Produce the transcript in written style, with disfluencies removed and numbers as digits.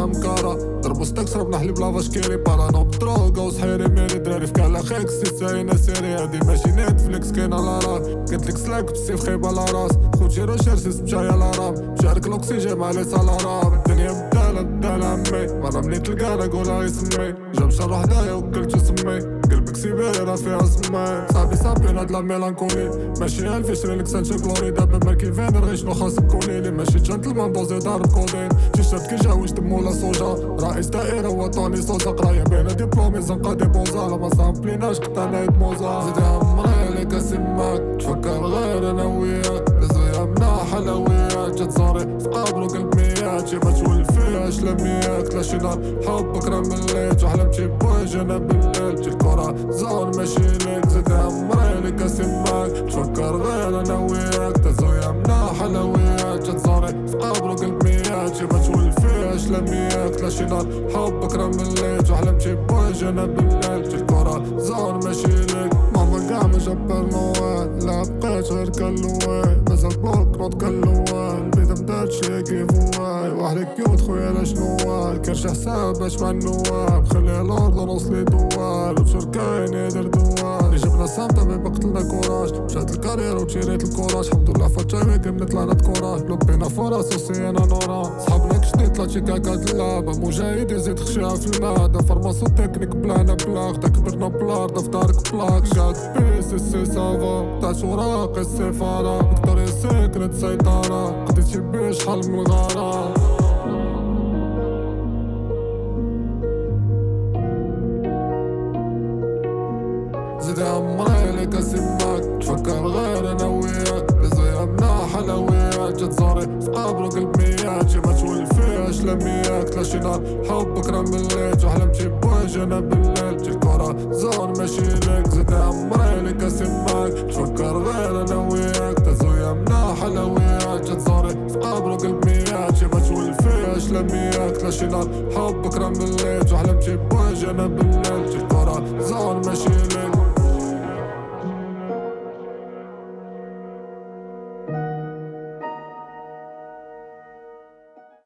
فيها مكارة ضربو ستاك شربنا حليب لافاش كيري بارانو بدروغا وصحيري ميري دراري فكالا خيك سيساينا سيري هادي ماشي نتفليكس كاينة لا راك قلتلك سلاك بالسيف خيبة لا راس خوتي ريشيرشيس مشايا لا رام مشارك الاكسيجين مع لي سالارام الدنيا بدالة عمي مرة مني تلقانا قولها يسمي جا مشى روح حدايا وكلتو سمي قلبك سيبيري راه فيها سمي صاحبي هاد لا ميلانكولي ماشي الف يشريلك سانشا كلوري دابا ماركي فين رغي شنو خاصك كوليلي ماشي جنتلمان دوزي ضارب كودين تيشيرت كيجاوج دمو لا سوجا رئيس دائرة وطني صوصا قراية بين ديبلومي زنقا دي بوزا ما سامبليناش قطعنا يد موزا زيد عمري عليك سماك تفكر غير انا وياك لزويا منا حلويات جات صاري فقابلو قلب ميات شي ما تولف فيها شلميات لا شي نار حبك راه مليت وحلمتي بوجه انا بالليل تجي الكرة زون ماشي ليك زيد عمري عليك سماك تفكر غير انا وياك تزويا منا حلويات جات صاري فقابلو قلب ميات شي ما تولف فيها شلميات لا شي نار حبك راه مليت وحلمتي بوجه انا بالليل تجي الكرة زون ماشي ليك ماما كاع ما جبر نوال لا بقيت غير كاللواي مازال بلوك نوض كاللوال بيدا مدارتشي كيفواي واحد كيوت خويا لا شنوال كرش حساب باش مع النواب خلي الارض ونوصلي دوال وبشر كاين يدير دوال جبنا صامتة مي بقتلنا كوراج مشات الكارير وتشيريت الكوراج الحمدلله فاتشاي كي بنطلع نت كوراج لبينا فرص وسينا نورا صحابنا كشتي طلعت شي كاكات اللعبة مجاهد يزيد خشيها في المعدة فرماسو تكنيك بلانا بلاغ تكبرنا بلار دفترك بلاك شاك بيس السي سافا تاع وراق السفارة فيكتوريا سيكريت سيطرة قديت شي بيش حل من الغارة زيد عمري ليك سماك تفكر غير انا وياك لزويا منا حلويات جات صاري فقابلو قلب ميات شي ما تولف فيها شلميات لا شي نار حبك راه مليت وحلمتي بوجه انا بالليل تجي الكرة زون ماشي ليك زيد عمري ليك سماك تفكر غير انا وياك تزويا منا حلويات جات صاري فقابلو قلب ميات شي ما تولف فيها شلميات لا شي نار حبك راه مليت وحلمتي بوجه انا بالليل